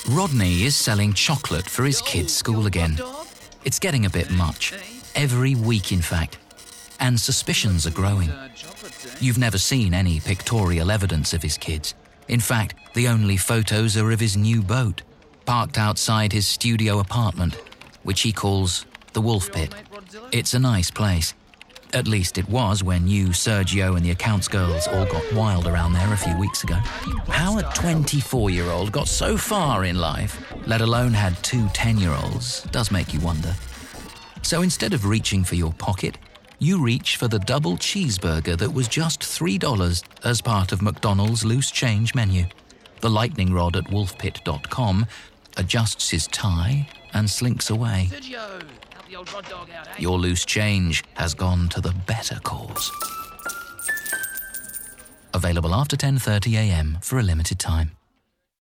Rodney is selling chocolate for his kids' school again. It's getting a bit much. Every week, in fact. And suspicions are growing. You've never seen any pictorial evidence of his kids. In fact, the only photos are of his new boat, parked outside his studio apartment, which he calls the Wolf Pit. It's a nice place. At least it was when you, Sergio, and the accounts girls all got wild around there a few weeks ago. How a 24-year-old got so far in life, let alone had two 10-year-olds, does make you wonder. So instead of reaching for your pocket, you reach for the double cheeseburger that was just $3 as part of McDonald's loose change menu. The lightning rod at wolfpit.com adjusts his tie and slinks away. Your loose change has gone to the better cause. Available after 10:30 a.m. for a limited time.